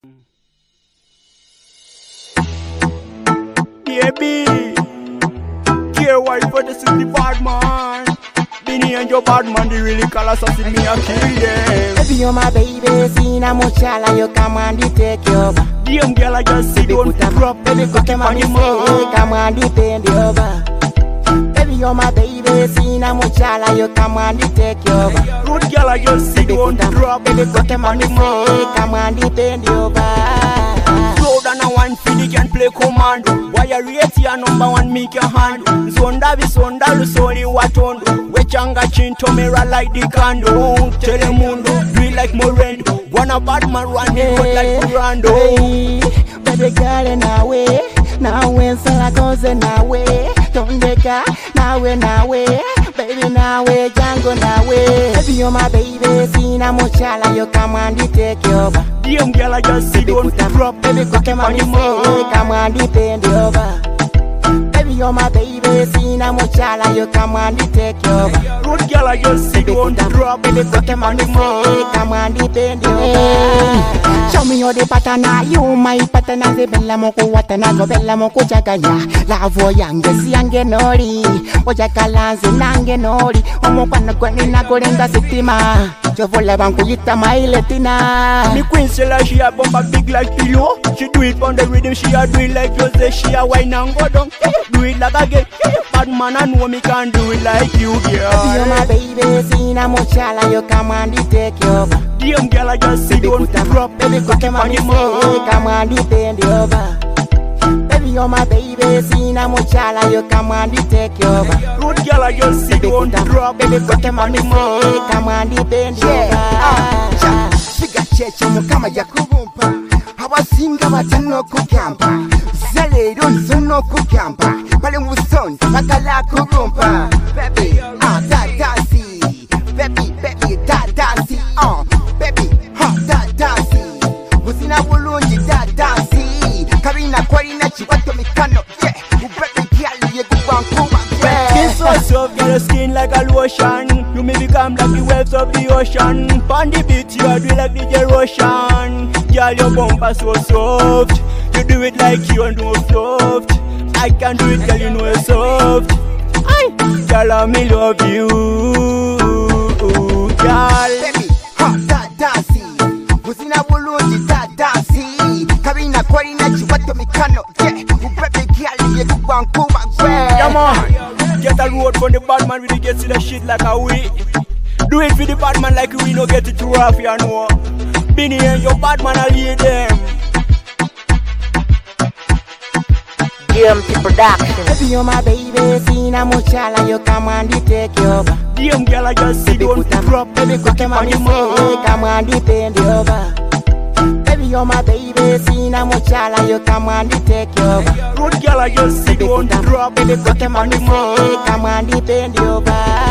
Baby, care why for this is the bad man. Benny and your bad man, they really call us in me and kill them. Baby, you're my baby, see na muchala, you come and take you over. Damn girl, I just see don't drop. Baby, come on, come and depend you over. Baby, you're my baby, see na muchala, you come and take you over. Good girl, I just see don't drop. Baby, come on, come and depend you over. Slow down a one feed can play commando. Why you rate your number one make your hand. Zonda lusoni watondo. Wechanga chinto mera like the candle. Telemundo, do it like Morendo. Wanna bad man run it but like Brando. Baby girl in a way. Now when Sala goes in a way. Tondeka, now way. Baby now way, Django now way. Baby you're my baby, see na muchala, you come and take you over. Damn girl, I just see don't drop. Baby come on, come and depend you over. Baby you're my baby, see na muchala, you come and take you over. Good girl, I just see don't drop. Baby come on, come and depend you over. Show me your pattern, you my pattern. Ze bella moko watana, go bella moko jaganya. La voyange siange nori, ojakalanze nange nori. Omo pana kwani na gorenga sitima. Jovola banku yita mailetina. Me queen Stella, she a bumper big like pillow. She do it on the rhythm, she a do it like Jose. She a wine and go down, do it like a girl. Bad man I know me can do it like you, girl. You're my baby, see na muchala, you come and take you over. Damn girl, I just see don't drop. Baby come on, come and depend you over. Baby you're my baby, see na muchala, you come and take you over. Good girl, I just see don't drop. Baby come on, come and depend you over. Figa cheche mukama yakubumpa. Abasinga batano kugamba. Zalero nsono kugamba. Pale musoni bakala kurumpa. Baby, dadasi. Baby, dadasi. Baby, dadasi. Buzina bulungi dadasi. Karina kwarina chiwato mikano. Yeah, baby girl ye kubankuba. It's so soft, girl, your skin like a lotion. You may become like the waves of the ocean. Pon the beat, you are doing like the Russian. Girl, your bumper so soft. You do it like you know soft. I can do it, girl, you know you're soft. Aye, girl, I me love you, girl. Baby, dadasi. Buzina bulungi dadasi. Karina kwarina chiwato mikano. Yeah, baby girl ye kubankuba. Yeah, man. Get a road from the bad man, we dey get to the shit like a we. Do it for the bad man like we no get it too rough, you know. Benny and your bad man, I lead them. GMT Production. Baby you're my baby, see na muchala, you come and take you over. Damn girl, I just see don't drop. Baby come on, come and depend you over. Baby you're my baby, see na muchala, you come and take you over. Good girl, I just see don't drop. Baby come on, come and depend you over.